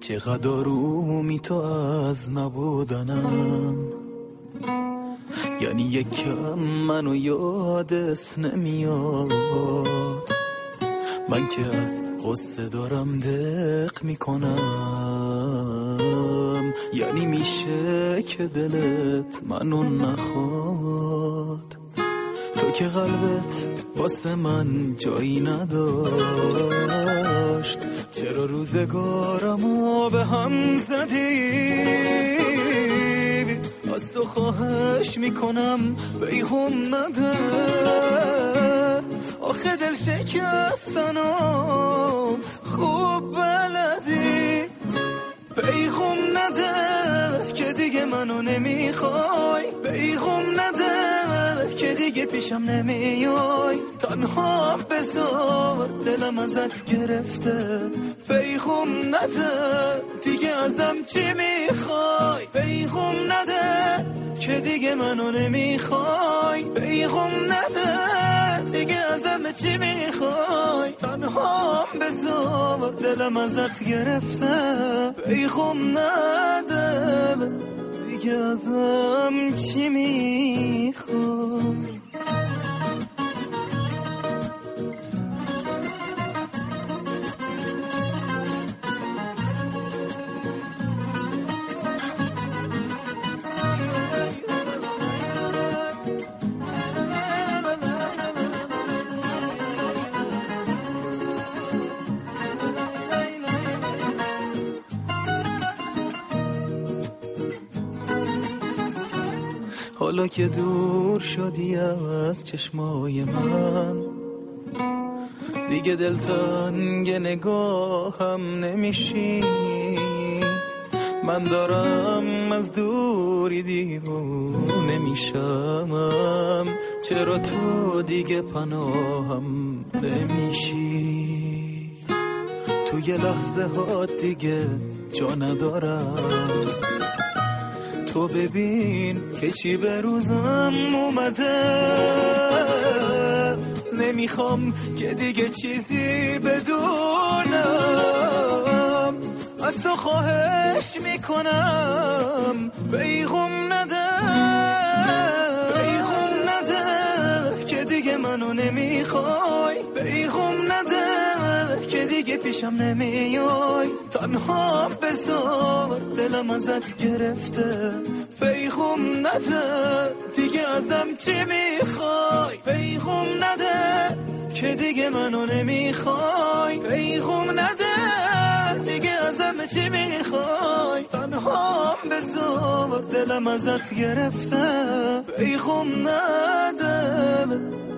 چقدر آرومی تو از نبودنم، یعنی یکم منو یادت نمیاد. من که از قصه دارم دق میکنم، یعنی میشه که دلت منو نخواد. تو که قلبت واسه من جایی نداشت، چرا روزگارمو به هم زدی؟ از تو خواهش میکنم بیغم نده، آخه دل شکستنو خوب بلدی. بیغم نده که دیگه منو نمیخوای، بیغم نده که دیگه پیشم نمیای. تنها بذار دلم ازت گرفته، بیغم نده دیگه ازم چی میخوای؟ بیغم نده که دیگه منو نمیخوای، بیغم نده دیگه ازم چی میخوای؟ تنها بذار دلم ازت گرفته، بیغم نده دیگه ازم چی میخوای؟ حالا که دور شدی از چشمای من، دیگه دلتنگ نگاهم نمیشی. من دارم از دوری دیوونه میشم، چرا تو دیگه پناهم نمیشی؟ تو یه لحظه ها دیگه جا ندارم، تو ببین که چی به روزم اومده. نمیخوام که دیگه چیزی بدونم، از تو خواهش میکنم بیغم نده، بیغم نده که دیگه منو نمیخوای، بیغم نده که دیگه پیشم نمیای. تنها بذار دلم ازت گرفته، بیغم نده دیگه ازم چی میخوای؟ بیغم نده که دیگه منو نمیخوای، بیغم نده دیگه ازم چی میخوای؟ تنها بذار دلم ازت گرفته، بیغم نده